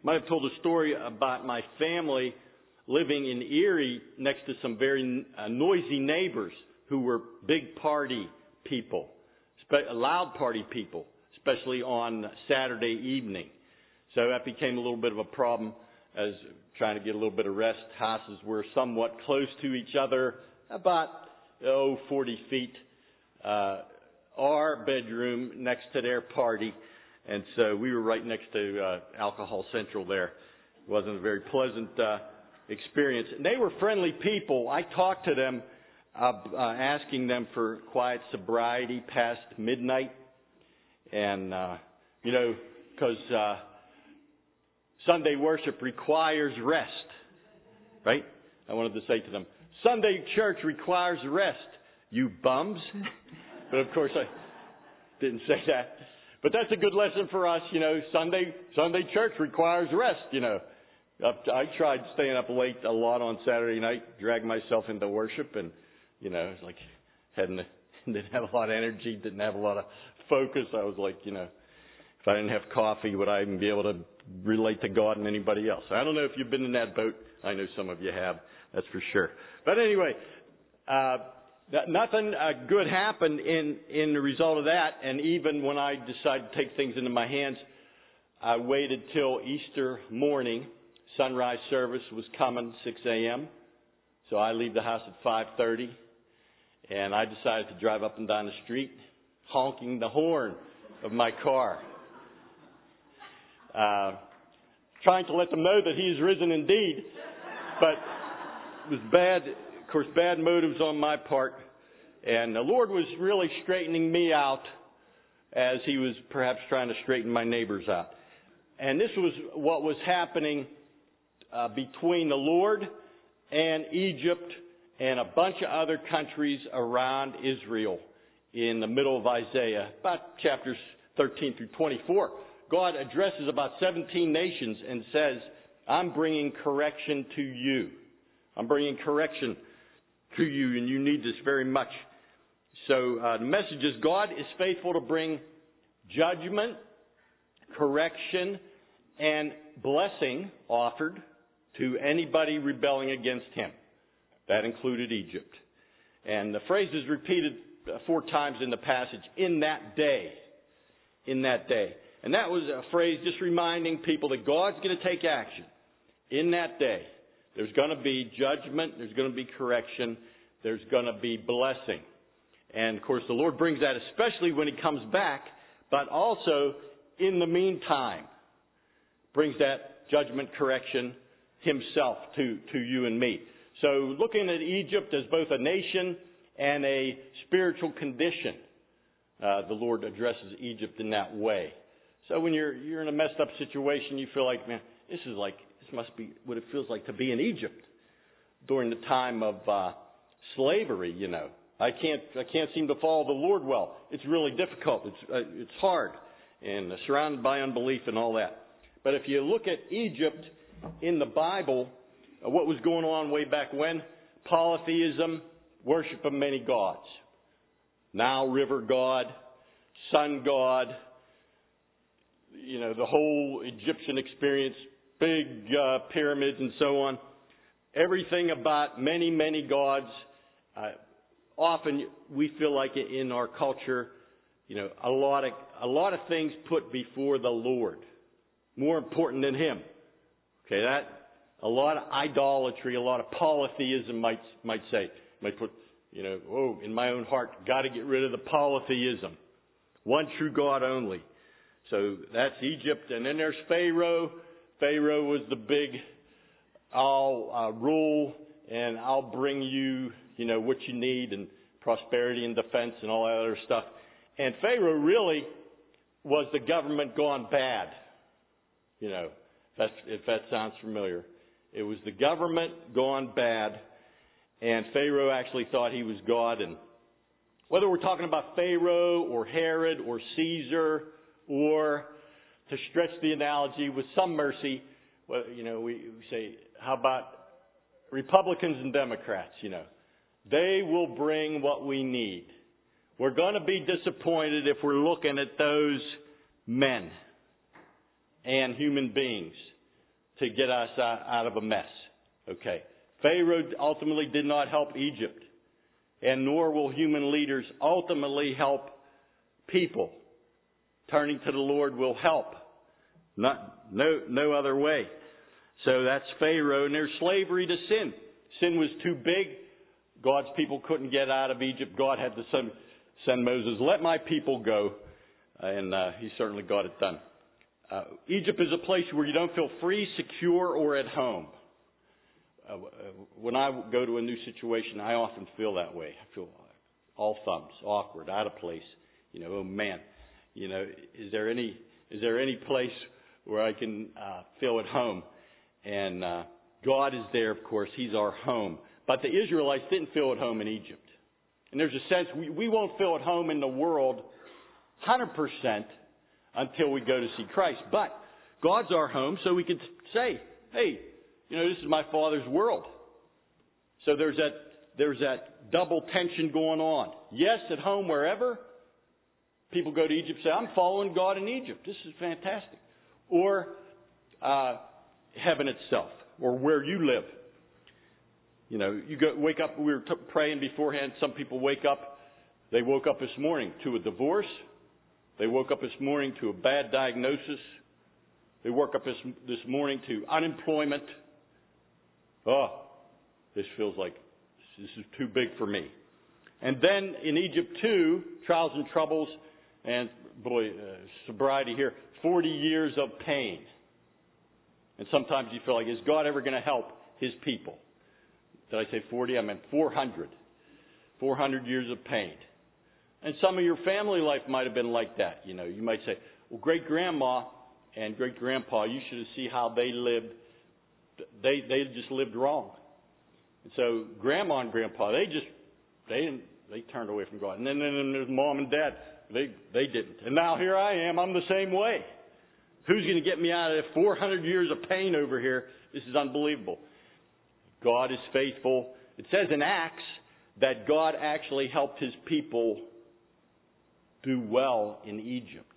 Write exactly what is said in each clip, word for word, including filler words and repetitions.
might have told a story about my family living in Erie next to some very uh, noisy neighbors who were big party people, spe- loud party people, especially on Saturday evening. So that became a little bit of a problem as trying to get a little bit of rest. Houses were somewhat close to each other, about, oh, forty feet. Uh, our bedroom next to their party. And so we were right next to uh, Alcohol Central there. It wasn't a very pleasant uh, experience. And they were friendly people. I talked to them, uh, uh, asking them for quiet sobriety past midnight. And, uh, you know, because uh, Sunday worship requires rest, right? I wanted to say to them, Sunday church requires rest, you bums. But of course I didn't say that. But that's a good lesson for us, you know. Sunday Sunday church requires rest, you know. I tried staying up late a lot on Saturday night, dragged myself into worship, and, you know, it's like, hadn't, didn't have a lot of energy, didn't have a lot of focus. I was like, you know, if I didn't have coffee, would I even be able to relate to God and anybody else? I don't know if you've been in that boat. I know some of you have, that's for sure. But anyway, uh, That nothing uh, good happened in, in the result of that. And even when I decided to take things into my hands, I waited till Easter morning. Sunrise service was coming, six a.m. So I leave the house at five thirty. And I decided to drive up and down the street, honking the horn of my car. Uh, trying to let them know that he is risen indeed. But it was bad. Of course, bad motives on my part. And the Lord was really straightening me out as he was perhaps trying to straighten my neighbors out. And this was what was happening uh, between the Lord and Egypt and a bunch of other countries around Israel in the middle of Isaiah, about chapters thirteen through twenty-four. God addresses about seventeen nations and says, I'm bringing correction to you. I'm bringing correction to you, and you need this very much. So uh, the message is God is faithful to bring judgment, correction, and blessing offered to anybody rebelling against him. That included Egypt. And the phrase is repeated four times in the passage, in that day. In that day. And that was a phrase just reminding people that God's going to take action. In that day. There's going to be judgment. There's going to be correction. There's going to be blessing. And, of course, the Lord brings that especially when he comes back, but also in the meantime brings that judgment, correction himself to, to you and me. So looking at Egypt as both a nation and a spiritual condition, uh, the Lord addresses Egypt in that way. So when you're you're in a messed up situation, you feel like, man, this is like This must be what it feels like to be in Egypt during the time of uh, slavery. You know, I can't I can't seem to follow the Lord well. It's really difficult. It's uh, it's hard and uh, surrounded by unbelief and all that. But if you look at Egypt in the Bible, uh, what was going on way back when? Polytheism, worship of many gods. Nile River god, sun god. You know, the whole Egyptian experience. Big uh, pyramids and so on. Everything about many, many gods. Uh, often we feel like in our culture, you know, a lot of a lot of things put before the Lord, more important than Him. Okay, that a lot of idolatry, a lot of polytheism might might say, might put, you know, oh, in my own heart, got to get rid of the polytheism, one true God only. So that's Egypt, and then there's Pharaoh. Pharaoh was the big, I'll uh, rule and I'll bring you, you know, what you need and prosperity and defense and all that other stuff. And Pharaoh really was the government gone bad. You know, if, that's, if that sounds familiar. It was the government gone bad, and Pharaoh actually thought he was God. And whether we're talking about Pharaoh or Herod or Caesar or, to stretch the analogy with some mercy, well, you know, we, we say, how about Republicans and Democrats, you know? They will bring what we need. We're going to be disappointed if we're looking at those men and human beings. to get us out of a mess. Okay. Pharaoh ultimately did not help Egypt, and nor will human leaders ultimately help people. Turning to the Lord will help. Not, no, no other way. So that's Pharaoh, and there's slavery to sin. Sin was too big. God's people couldn't get out of Egypt. God had to send, send Moses, let my people go. And uh, he certainly got it done. Uh, Egypt is a place where you don't feel free, secure, or at home. Uh, when I go to a new situation, I often feel that way. I feel all thumbs, awkward, out of place. You know, oh man, you know, is there any is there any place where I can uh, feel at home? And uh, God is there, of course. He's our home. But the Israelites didn't feel at home in Egypt. And there's a sense we, we won't feel at home in the world one hundred percent until we go to see Christ. But God's our home, so we can say, hey, you know, this is my Father's world. So there's that there's that double tension going on. Yes, at home, wherever. People go to Egypt and say, I'm following God in Egypt. This is fantastic. Or uh, heaven itself, or where you live. You know, you go wake up. We were t- praying beforehand. Some people wake up. They woke up this morning to a divorce. They woke up this morning to a bad diagnosis. They woke up this this morning to unemployment. Oh, this feels like this is too big for me. And then in Egypt too, trials and troubles, and boy, uh, sobriety here, forty years of pain. And sometimes you feel like, is God ever going to help His people? Did I say forty? I meant four hundred. four hundred years of pain. And some of your family life might have been like that. You know, you might say, well, great-grandma and great-grandpa, you should see how they lived. They they just lived wrong. And so grandma and grandpa, they just, they didn't, they turned away from God. And then, then there's mom and dad, they they didn't. And now here I am, I'm the same way. Who's going to get me out of four hundred years of pain over here? This is unbelievable. God is faithful. It says in Acts that God actually helped His people do well in Egypt.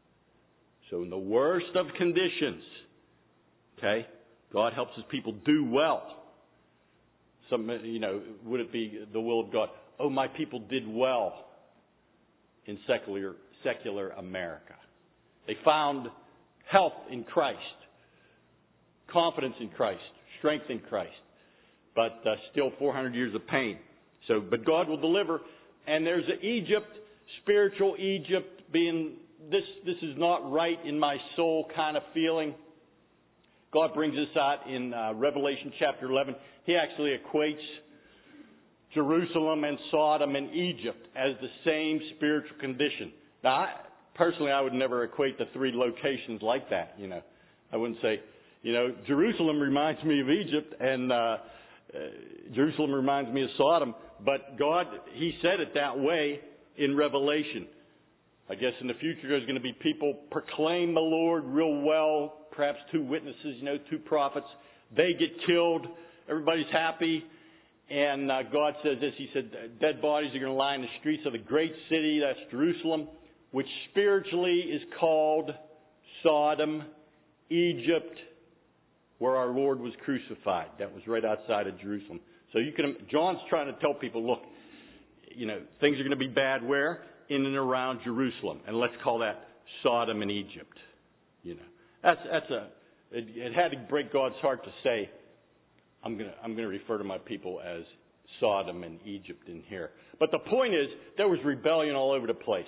So in the worst of conditions, okay, God helps His people do well. Some, you know, would it be the will of God? Oh, my people did well in secular secular America. They found health in Christ, confidence in Christ, strength in Christ, but uh, still four hundred years of pain. So, but God will deliver. And there's an Egypt, spiritual Egypt, being this. This is not right in my soul kind of feeling. God brings this out in uh, Revelation chapter eleven. He actually equates Jerusalem and Sodom and Egypt as the same spiritual condition. Now, I, personally, I would never equate the three locations like that. You know, I wouldn't say, you know, Jerusalem reminds me of Egypt, and uh, uh, Jerusalem reminds me of Sodom. But God, He said it that way in Revelation. I guess in the future there's going to be people proclaim the Lord real well. Perhaps two witnesses, you know, two prophets. They get killed. Everybody's happy. And uh, God says this. He said, dead bodies are going to lie in the streets of the great city. That's Jerusalem, which spiritually is called Sodom, Egypt, where our Lord was crucified. That was right outside of Jerusalem. So you can, John's trying to tell people, look, you know, things are going to be bad where? In and around Jerusalem. And let's call that Sodom and Egypt. You know, that's, that's a, it, it had to break God's heart to say, I'm going to, I'm going to refer to my people as Sodom and Egypt in here. But the point is, there was rebellion all over the place.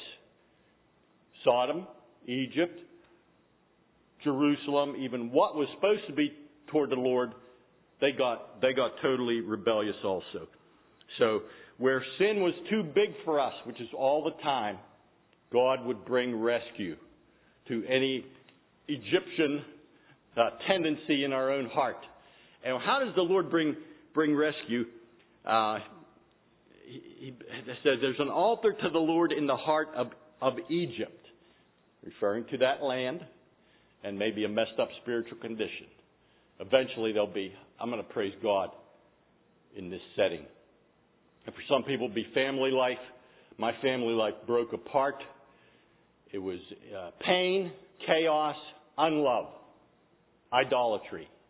Sodom, Egypt, Jerusalem, even what was supposed to be toward the Lord, they got, they got totally rebellious also. So, where sin was too big for us, which is all the time, God would bring rescue to any Egyptian uh, tendency in our own heart. And how does the Lord bring bring rescue? Uh, he, he says there's an altar to the Lord in the heart of, of Egypt, referring to that land and maybe a messed up spiritual condition. Eventually there'll be, I'm going to praise God in this setting. And for some people, it'll be family life. My family life broke apart. It was uh, pain, chaos, unlove, idolatry.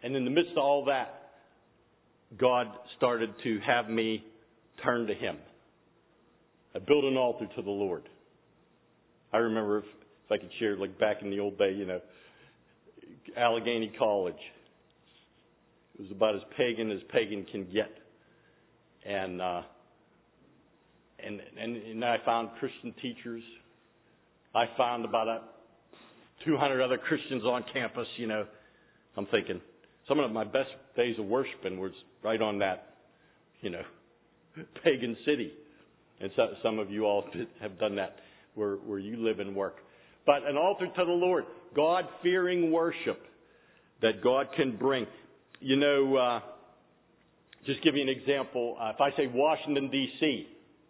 And in the midst of all that, God started to have me turn to Him. I built an altar to the Lord. I remember, if, if I could share, like back in the old day, you know, Allegheny College. It was about as pagan as pagan can get. And, uh, and, and, and I found Christian teachers. I found about a, two hundred other Christians on campus, you know. I'm thinking, some of my best days of worshiping was right on that, you know, pagan city. And so, some of you all have done that where, where you live and work. But an altar to the Lord, God-fearing worship that God can bring. You know, uh, just give you an example. Uh, if I say Washington, D C,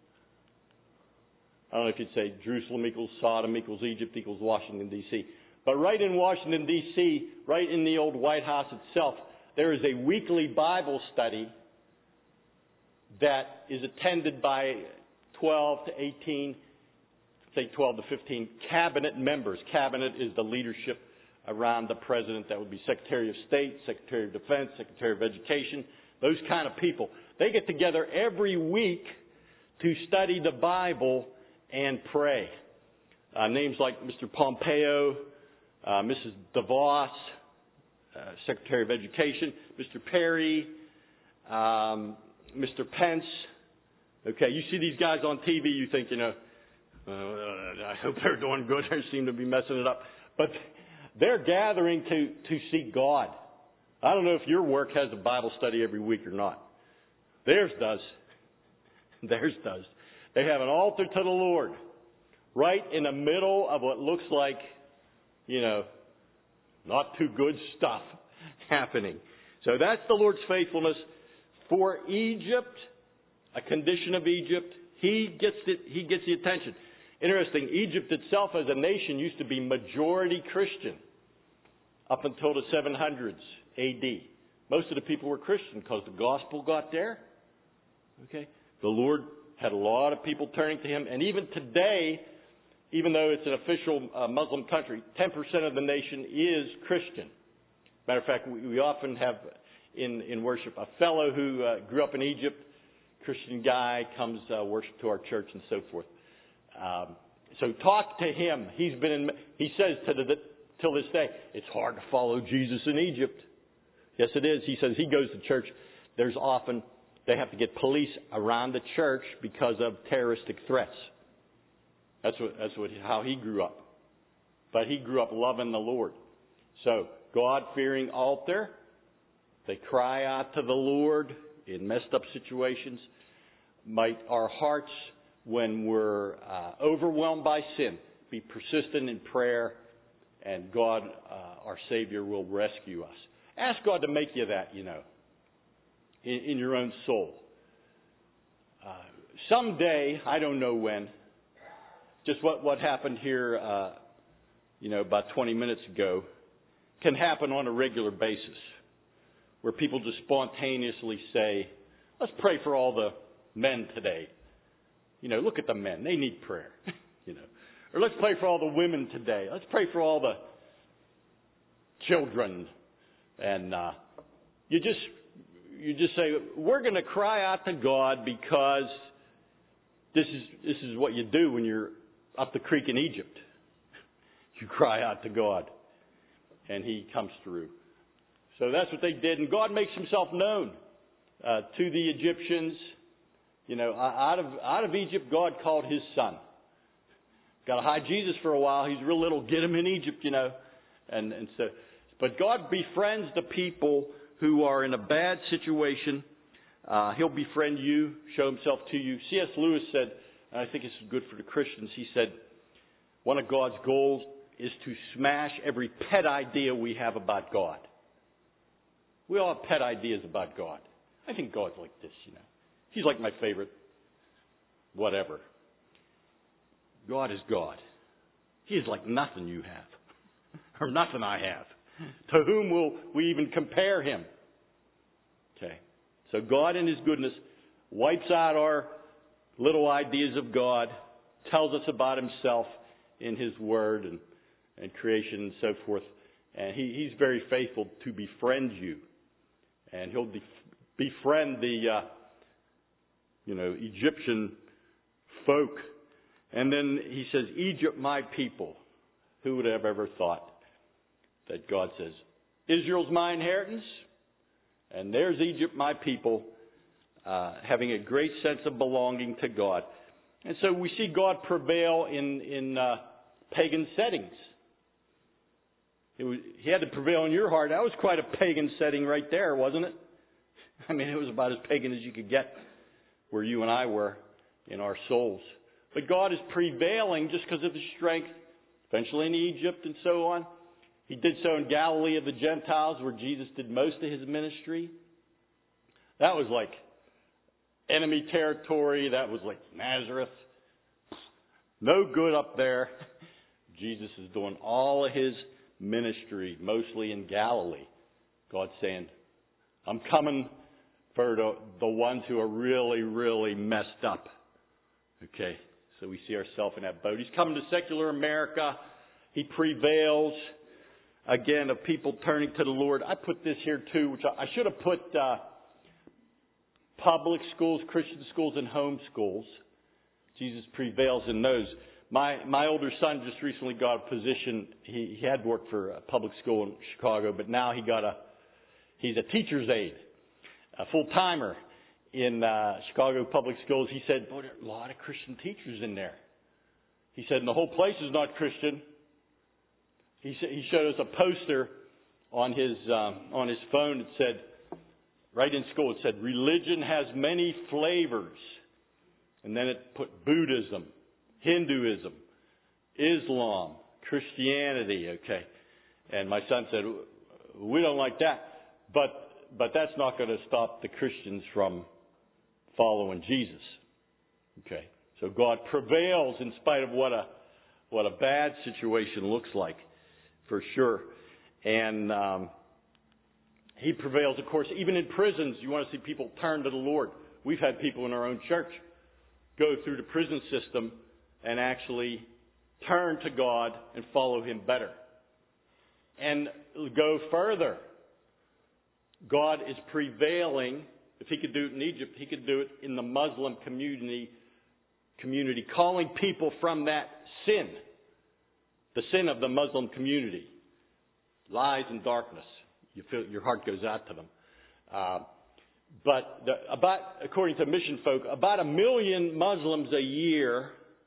I don't know if you'd say Jerusalem equals Sodom equals Egypt equals Washington, D C. But right in Washington, D C, right in the old White House itself, there is a weekly Bible study that is attended by twelve to eighteen, say twelve to fifteen cabinet members. Cabinet is the leadership around the president. That would be Secretary of State, Secretary of Defense, Secretary of Education, those kind of people. They get together every week to study the Bible and pray. Uh, names like Mister Pompeo, uh, Missus DeVos, uh, Secretary of Education, Mister Perry, um, Mister Pence. Okay, you see these guys on T V, you think, you know, uh, I hope they're doing good. They seem to be messing it up. But they're gathering to, to seek God. I don't know if your work has a Bible study every week or not. Theirs does. Theirs does. They have an altar to the Lord right in the middle of what looks like, you know, not too good stuff happening. So that's the Lord's faithfulness for Egypt, a condition of Egypt. He gets it, he gets the attention. Interesting, Egypt itself as a nation used to be majority Christian up until the seven hundreds A D. Most of the people were Christian because the gospel got there. Okay, the Lord had a lot of people turning to Him, and even today, even though it's an official uh, Muslim country, ten percent of the nation is Christian. Matter of fact, we, we often have in, in worship a fellow who uh, grew up in Egypt, Christian guy, comes uh, worship to our church and so forth. Um, so talk to him. He's been in, he says to the, till this day, it's hard to follow Jesus in Egypt. Yes, it is. He says he goes to church. There's often, they have to get police around the church because of terroristic threats. That's what, that's what, how he grew up. But he grew up loving the Lord. So, God-fearing altar. They cry out to the Lord in messed up situations. Might our hearts, when we're uh, overwhelmed by sin, be persistent in prayer, and God, uh, our Savior, will rescue us. Ask God to make you that, you know, in, in your own soul. Uh, someday, I don't know when, just what, what happened here, uh, you know, about twenty minutes ago, can happen on a regular basis, where people just spontaneously say, let's pray for all the men today. You know, look at the men. They need prayer. You know. Or let's pray for all the women today. Let's pray for all the children. And uh, you just you just say, we're going to cry out to God because this is this is what you do when you're up the creek in Egypt. You cry out to God, and He comes through. So that's what they did. And God makes Himself known uh, to the Egyptians. You know, out of out of Egypt, God called His Son. Got to hide Jesus for a while. He's real little. Get him in Egypt, you know. And, and so, but God befriends the people who are in a bad situation. Uh, he'll befriend you, show Himself to you. C S Lewis said, and I think this is good for the Christians, he said, one of God's goals is to smash every pet idea we have about God. We all have pet ideas about God. I think God's like this, you know. He's like my favorite whatever. God is God. He is like nothing you have, or nothing I have. To whom will we even compare Him? Okay. So God in His goodness wipes out our little ideas of God, tells us about Himself in His Word and, and creation and so forth. And he, he's very faithful to befriend you. And he'll def- befriend the, uh, you know, Egyptian folk. And then he says, Egypt, my people. Who would have ever thought that God says, Israel's my inheritance, and there's Egypt, my people, uh, having a great sense of belonging to God. And so we see God prevail in, in uh, pagan settings. It was, he had to prevail in your heart. That was quite a pagan setting right there, wasn't it? I mean, it was about as pagan as you could get where you and I were in our souls. But God is prevailing just because of his strength, eventually in Egypt and so on. He did so in Galilee of the Gentiles, where Jesus did most of his ministry. That was like enemy territory. That was like Nazareth. No good up there. Jesus is doing all of his ministry, mostly in Galilee. God's saying, I'm coming for the, the ones who are really, really messed up. Okay, so we see ourselves in that boat. He's coming to secular America. He prevails, again, of people turning to the Lord. I put this here too, which I, I should have put uh, public schools, Christian schools, and home schools. Jesus prevails in those. My my older son just recently got a position. He, he had worked for a public school in Chicago, but now he got a he's a teacher's aide, a full timer in uh, Chicago public schools. He said, "Boy, there are a lot of Christian teachers in there." He said, "And the whole place is not Christian." He he showed us a poster on his um, on his phone. It said, right in school, it said, "Religion has many flavors," and then it put Buddhism, Hinduism, Islam, Christianity, okay. And my son said, we don't like that. But but that's not going to stop the Christians from following Jesus. Okay. So God prevails in spite of what a what a bad situation looks like, for sure. And um, he prevails, of course, even in prisons. You want to see people turn to the Lord. We've had people in our own church go through the prison system and actually turn to God and follow him better. And go further. God is prevailing. If he could do it in Egypt, he could do it in the Muslim community, community, calling people from that sin, the sin of the Muslim community, lies and darkness. You feel your heart goes out to them. Uh, but the, about, according to mission folk, about a million Muslims a year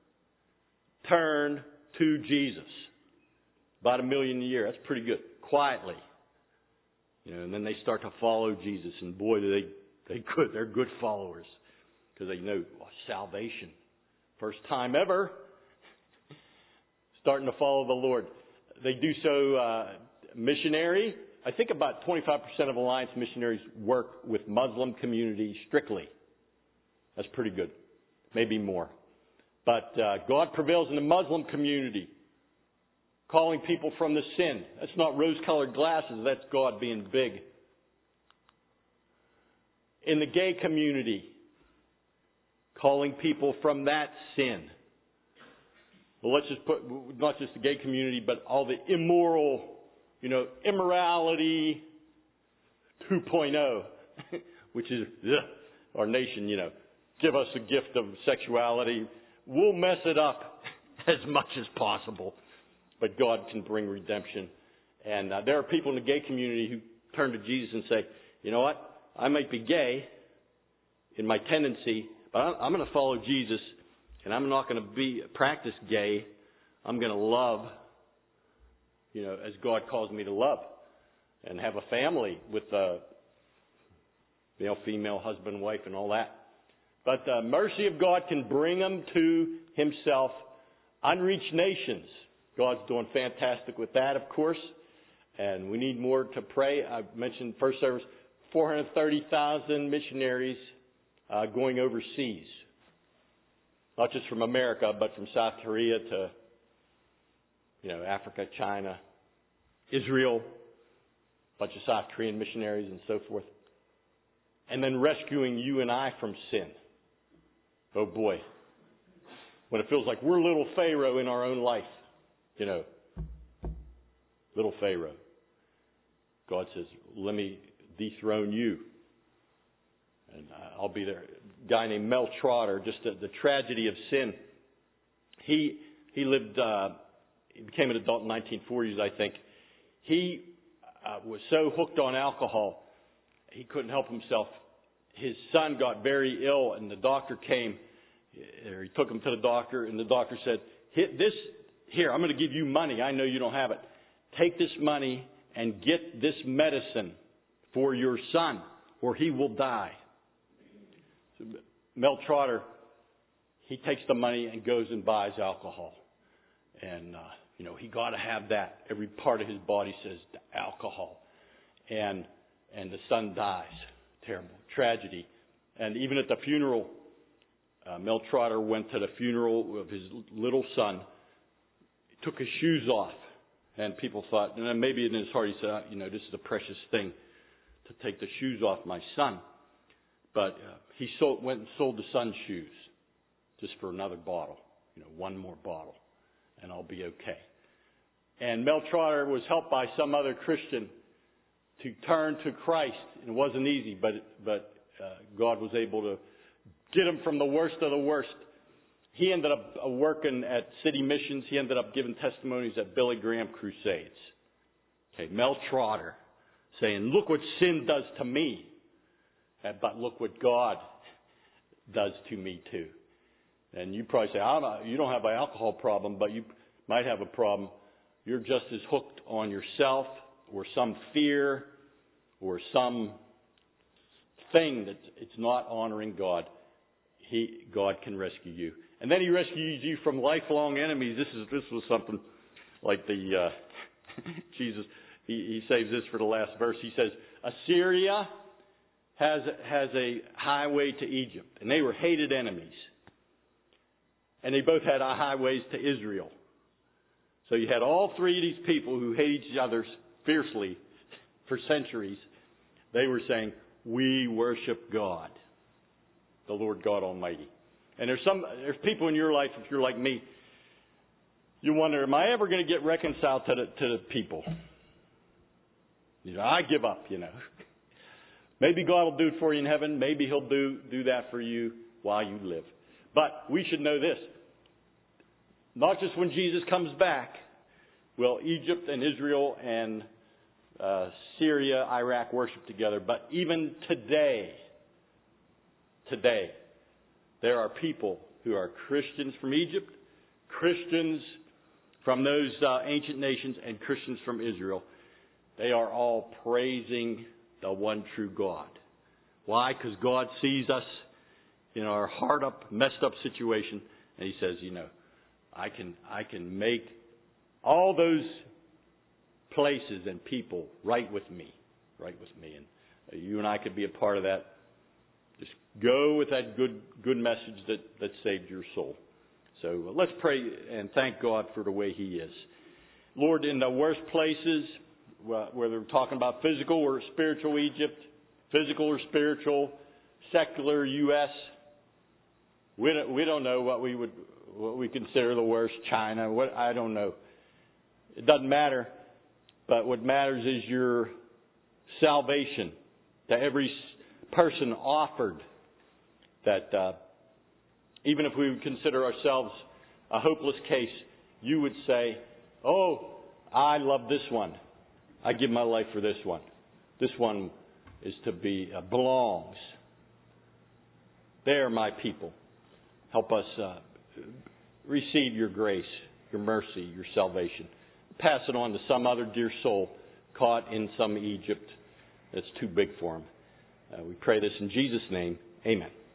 turn to Jesus. About a million a year. That's pretty good. Quietly. You know, and then they start to follow Jesus, and boy, do they they good. They're good followers because they know oh, salvation. First time ever, starting to follow the Lord. They do so uh, missionary. I think about twenty-five percent of Alliance missionaries work with Muslim communities strictly. That's pretty good. Maybe more. But uh, God prevails in the Muslim community, calling people from the sin. That's not rose-colored glasses. That's God being big. In the gay community, calling people from that sin. Well, let's just put, not just the gay community, but all the immoral, you know, immorality two point oh, which is ugh, our nation, you know, give us a gift of sexuality. We'll mess it up as much as possible. But God can bring redemption. And uh, there are people in the gay community who turn to Jesus and say, you know what? I might be gay in my tendency, but I'm, I'm going to follow Jesus, and I'm not going to be practice gay. I'm going to love, you know, as God calls me to love, and have a family with a male, female, husband, wife, and all that. But the mercy of God can bring them to himself. Unreached nations. God's doing fantastic with that, of course. And we need more to pray. I mentioned first service, four hundred thirty thousand missionaries uh, going overseas. Not just from America, but from South Korea to, you know, Africa, China, Israel, a bunch of South Korean missionaries and so forth. And then rescuing you and I from sin. Oh boy. When it feels like we're little Pharaoh in our own life. You know, little Pharaoh. God says, let me dethrone you. And I'll be there. A guy named Mel Trotter, just the, the tragedy of sin. He he lived, uh, he became an adult in the nineteen forties, I think. He uh, was so hooked on alcohol, he couldn't help himself. His son got very ill, and the doctor came. He took him to the doctor, and the doctor said, Hit this here, I'm going to give you money. I know you don't have it. Take this money and get this medicine for your son, or he will die. So Mel Trotter, he takes the money and goes and buys alcohol. And, uh, you know, he got to have that. Every part of his body says alcohol. And, and the son dies. Terrible. Tragedy. And even at the funeral, uh, Mel Trotter went to the funeral of his little son. He took his shoes off. And people thought, and then maybe in his heart he said, oh, you know, this is a precious thing to take the shoes off my son. But uh, he sold, went and sold the son's shoes just for another bottle, you know, one more bottle, and I'll be okay. And Mel Trotter was helped by some other Christian to turn to Christ. It wasn't easy, but but uh, God was able to get him from the worst of the worst. He ended up uh, working at City Missions. He ended up giving testimonies at Billy Graham crusades. Okay, Mel Trotter saying, look what sin does to me, but look what God does to me too. And you probably say, I'm not, you don't have an alcohol problem, but you might have a problem. You're just as hooked on yourself or some fear or some thing that it's not honoring God. He, God can rescue you. And then he rescues you from lifelong enemies. This is this was something like the uh, Jesus. He, he saves this for the last verse. He says, Assyria has has a highway to Egypt, and they were hated enemies. And they both had highways to Israel. So you had all three of these people who hate each other fiercely for centuries. They were saying, we worship God, the Lord God Almighty. And there's some there's people in your life, if you're like me, you wonder, am I ever going to get reconciled to the to the people? You know, I give up, you know. Maybe God will do it for you in heaven. Maybe he'll do, do that for you while you live. But we should know this. Not just when Jesus comes back will Egypt and Israel and uh, Syria, Iraq worship together. But even today, today, there are people who are Christians from Egypt, Christians from those uh, ancient nations, and Christians from Israel. They are all praising the one true God. Why? Because God sees us in our hard up, messed up situation, and he says, you know, I can I can make all those places and people right with me, right with me, and you and I could be a part of that. Just go with that good good message that, that saved your soul. So let's pray and thank God for the way he is. Lord, in the worst places, whether we're talking about physical or spiritual Egypt, physical or spiritual, secular U S, we don't, we don't know what we would what we consider the worst. China, what I don't know. It doesn't matter. But what matters is your salvation to every person offered. That uh, even if we would consider ourselves a hopeless case, you would say, "Oh, I love this one. I give my life for this one. This one is to be uh, belongs. They're my people. Help us uh, receive your grace, your mercy, your salvation. Pass it on to some other dear soul caught in some Egypt that's too big for him. Uh, we pray this in Jesus' name. Amen."